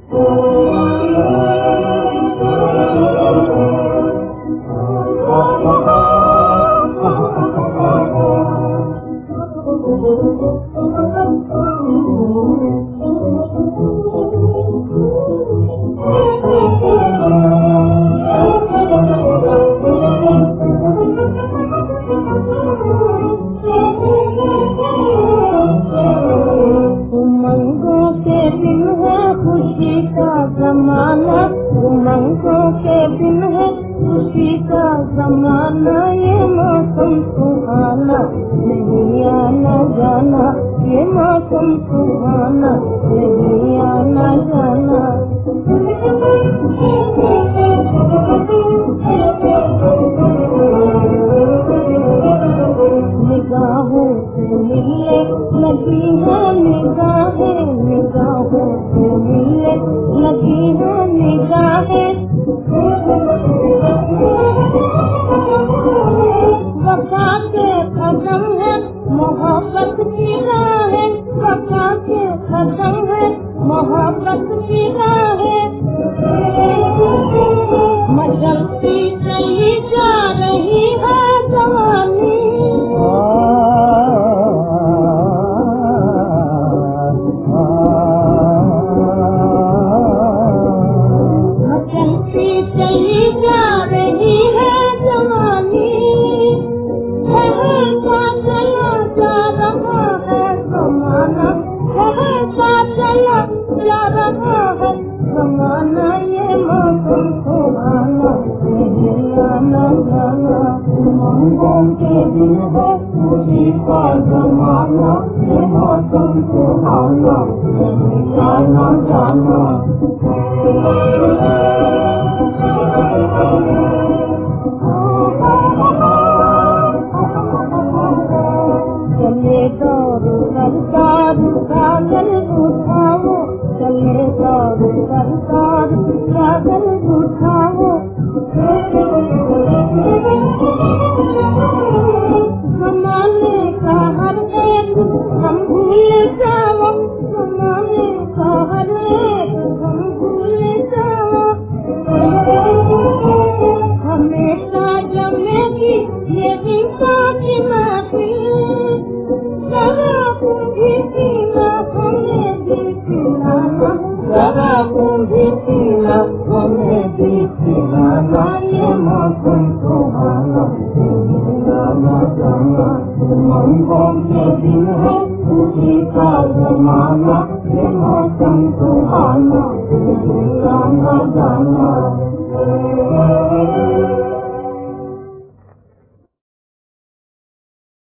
उमंगों के दिन है खुशी का जमाना, ये मौसम सुहाना नहीं आना जाना, ये मौसम सुहाना नहीं आना जाना। निगाहों से मिले लगी है निगाहें, निगाहों से मिले लगी है निगाहें। वफा के कदम है मोहब्बत की राहें, वफा के कदम है मोहब्बत की राहें। मचलती चली जा रही है जवानी, मचलती चली जा रही है जवानी। कहता चला जा रहा है जमाना, कहता चला जा रहा है जमाना, ये मौसम सुहाना नहीं आना जाना। उमंगों के दिन है खुशी का जमाना, ये मौसम सुहाना नहीं आना जाना। चले दौड़ सरदार कागल उठाओ, चले दौड़ सरदार कागल उठाओ। जमाने का हर एक हम भूल जाओ, जमाने का हर एक हम भूल जाओ। हमेशा जमेगी ये दिशा की महफिल, शराबों भी पीना हमें भी पिलाना, शराबों भी पीना हमें भी पिलाना। ये मौसम सुहाना आना जाना, उमंगों के दिन है खुशी का जमाना, ये मौसम सुहाना आना जाना।